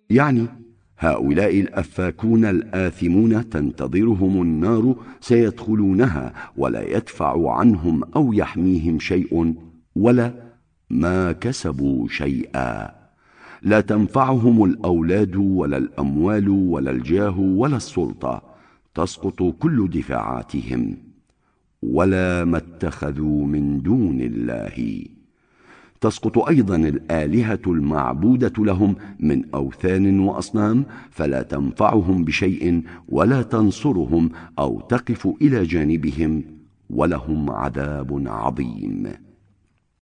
يعني هؤلاء الأفاكون الآثمون تنتظرهم النار سيدخلونها ولا يدفع عنهم أو يحميهم شيء ولا ما كسبوا شيئا. لا تنفعهم الأولاد ولا الأموال ولا الجاه ولا السلطة، تسقط كل دفاعاتهم، ولا ما اتخذوا من دون الله. تسقط أيضا الآلهة المعبودة لهم من أوثان وأصنام، فلا تنفعهم بشيء ولا تنصرهم أو تقف إلى جانبهم، ولهم عذاب عظيم.